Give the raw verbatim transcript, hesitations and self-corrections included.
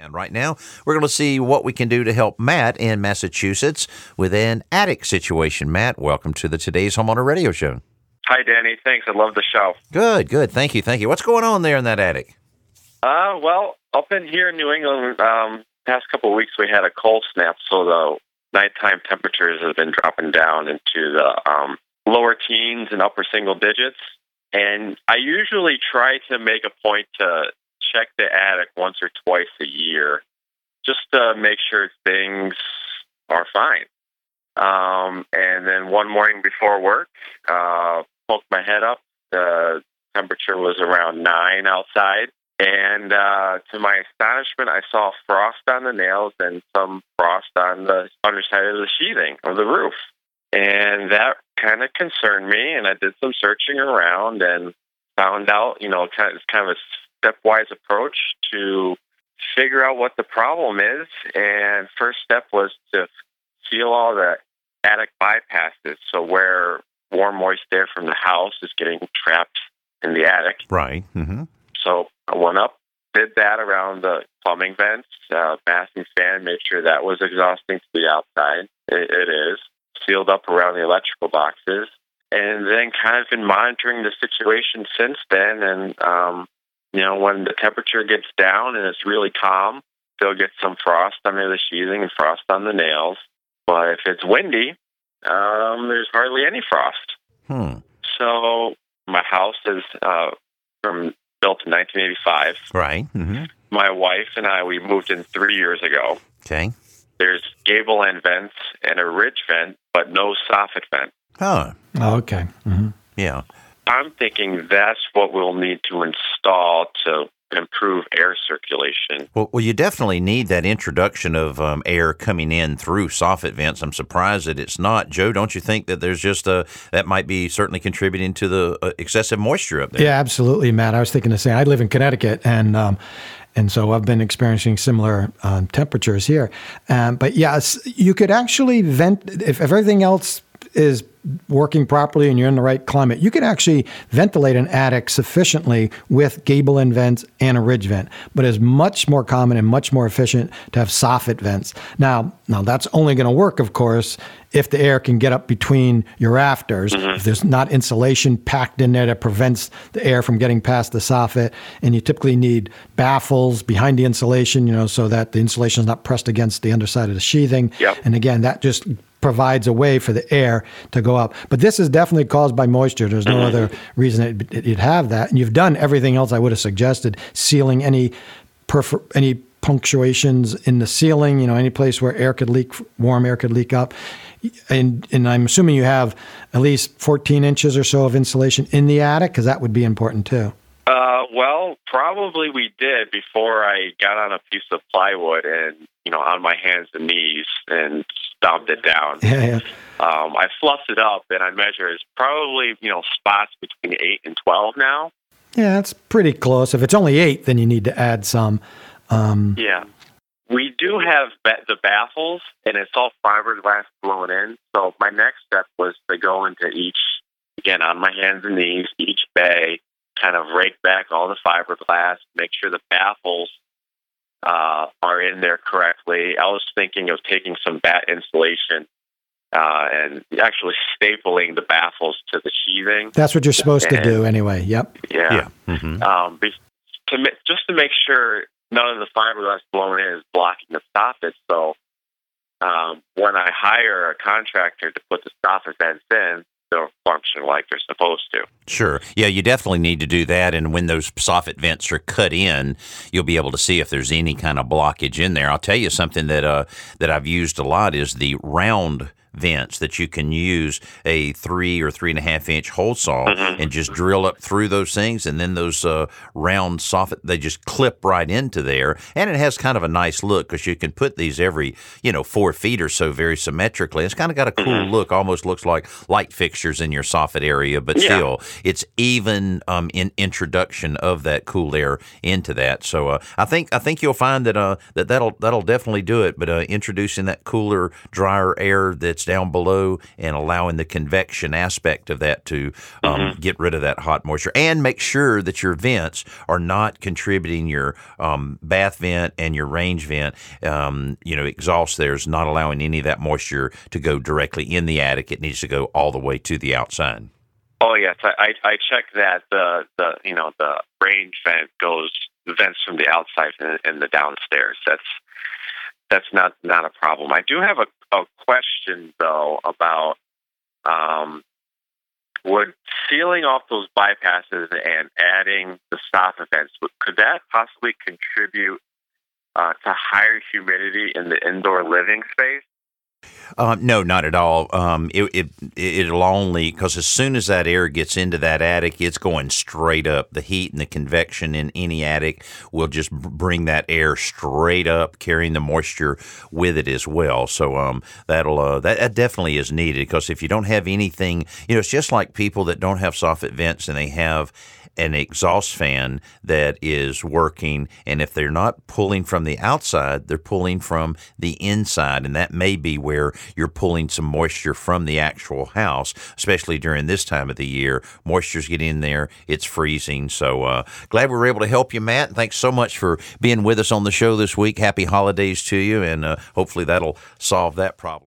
And right now, we're going to see what we can do to help Matt in Massachusetts with an attic situation. Matt, welcome to the Today's Homeowner Radio Show. Hi, Danny. Thanks. I love the show. Good, good. Thank you, thank you. What's going on there in that attic? Uh, well, up in here in New England, um, past couple of weeks we had a cold snap, so the nighttime temperatures have been dropping down into the um, lower teens and upper single digits. And I usually try to make a point to check the attic once or twice a year, just to make sure things are fine. Um, and then one morning before work, uh, poked my head up. The temperature was around nine outside. And uh, to my astonishment, I saw frost on the nails and some frost on the underside of the sheathing of the roof. And that kind of concerned me, and I did some searching around and found out, you know, kind of, it's kind of a stepwise approach to figure out what the problem is. And first step was to seal all the attic bypasses, so where warm, moist air from the house is getting trapped in the attic. Right. Mm-hmm. So I went up, did that around the plumbing vents, uh, bathroom fan, made sure that was exhausting to the outside. It, it is. Sealed up around the electrical boxes, and then kind of been monitoring the situation since then. And, um, you know, when the temperature gets down and it's really calm, they'll get some frost under the sheathing and frost on the nails. But if it's windy, um, there's hardly any frost. Hmm. So my house is uh, from built in nineteen eighty-five. Right. Mm-hmm. My wife and I, we moved in three years ago. Okay. There's gable end vents and a ridge vent, but no soffit vent. Huh. Oh, okay. Mm-hmm. Yeah. I'm thinking that's what we'll need to install to improve air circulation. Well, well, you definitely need that introduction of um, air coming in through soffit vents. I'm surprised that it's not. Joe, don't you think that there's just a, that might be certainly contributing to the uh, excessive moisture up there? Yeah, absolutely, Matt. I was thinking the same. I live in Connecticut, and um, and so I've been experiencing similar um, temperatures here. Um, but yes, you could actually vent, if, if everything else is working properly and you're in the right climate, you can actually ventilate an attic sufficiently with gable end vents and a ridge vent. But it's much more common and much more efficient to have soffit vents. Now, now that's only going to work, of course, if the air can get up between your rafters. Mm-hmm. If there's not insulation packed in there that prevents the air from getting past the soffit, and you typically need baffles behind the insulation, you know, so that the insulation is not pressed against the underside of the sheathing. Yep. And again, that just provides a way for the air to go up. But this is definitely caused by moisture. There's no other reason it, you'd have that. And you've done everything else I would have suggested, sealing any perfor- any punctuations in the ceiling, you know, any place where air could leak, warm air could leak up. And and I'm assuming you have at least fourteen inches or so of insulation in the attic, because that would be important too. Uh, well, probably we did before I got on a piece of plywood and, you know, on my hands and knees and stomped it down. Yeah, yeah. Um, I fluffed it up and I measured it's probably, you know, spots between eight and twelve now. Yeah, that's pretty close. If it's only eight, then you need to add some. Um, yeah. We do have ba- the baffles, and it's all fiberglass blown in. So my next step was to go into each, again, on my hands and knees, each bay, kind of rake back all the fiberglass, make sure the baffles uh, are in there correctly. I was thinking of taking some bat insulation uh, and actually stapling the baffles to the sheathing. That's what you're supposed and, to do anyway. Yep. Yeah. Yeah. Mm-hmm. Um, be, to ma- just to make sure none of the fiberglass blown in is blocking the soffit. So um, when I hire a contractor to put the soffit vents in, they'll function like they're supposed to. Sure. Yeah, you definitely need to do that. And when those soffit vents are cut in, you'll be able to see if there's any kind of blockage in there. I'll tell you something that uh, that I've used a lot is the round vents that you can use a three or three and a half inch hole saw mm-hmm. and just drill up through those things, and then those uh, round soffit, they just clip right into there, and it has kind of a nice look because you can put these every, you know, four feet or so very symmetrically. It's kind of got a cool mm-hmm. look, almost looks like light fixtures in your soffit area, but yeah. still, it's even um, in introduction of that cool air into that. So uh, I think I think you'll find that uh, that that'll that'll definitely do it. But uh, introducing that cooler, drier air that's vents down below and allowing the convection aspect of that to um, mm-hmm. get rid of that hot moisture. And make sure that your vents are not contributing your um, bath vent and your range vent, um, you know, exhaust there is not allowing any of that moisture to go directly in the attic. It needs to go all the way to the outside. Oh yes, I I, I checked that the the you know the range vent goes vents from the outside and, and the downstairs. That's that's not not a problem. I do have a, a question though about um, would sealing off those bypasses and adding the soffit vents, could that possibly contribute uh, to higher humidity in the indoor living space? Uh, no, not at all. Um, it, it, it'll only, because as soon as that air gets into that attic, it's going straight up. The heat and the convection in any attic will just bring that air straight up, carrying the moisture with it as well. So um, that'll uh, that, that definitely is needed, because if you don't have anything, you know, it's just like people that don't have soffit vents and they have an exhaust fan that is working, and if they're not pulling from the outside, they're pulling from the inside, and that may be where you're pulling some moisture from the actual house, especially during this time of the year. Moisture's getting in there, it's freezing. So uh, glad we were able to help you, Matt. Thanks so much for being with us on the show this week. Happy holidays to you, and uh, hopefully that'll solve that problem.